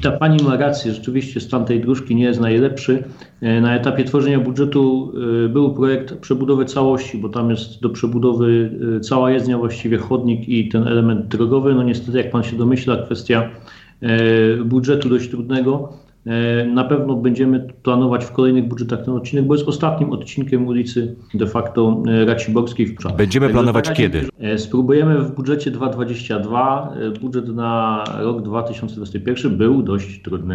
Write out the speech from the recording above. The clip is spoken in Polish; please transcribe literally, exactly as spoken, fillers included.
ta pani ma rację, rzeczywiście stan tej dróżki nie jest najlepszy. Na etapie tworzenia budżetu był projekt przebudowy całości, bo tam jest do przebudowy cała jezdnia, właściwie chodnik i ten element drogowy. No niestety, jak pan się domyśla, kwestia budżetu dość trudnego. Na pewno będziemy planować w kolejnych budżetach ten odcinek, bo jest ostatnim odcinkiem ulicy de facto Raciborskiej w Przemyślu. Będziemy planować kiedy? Spróbujemy w budżecie dwa tysiące dwudziestym drugim. Budżet na rok dwa tysiące dwudziesty pierwszy był dość trudny.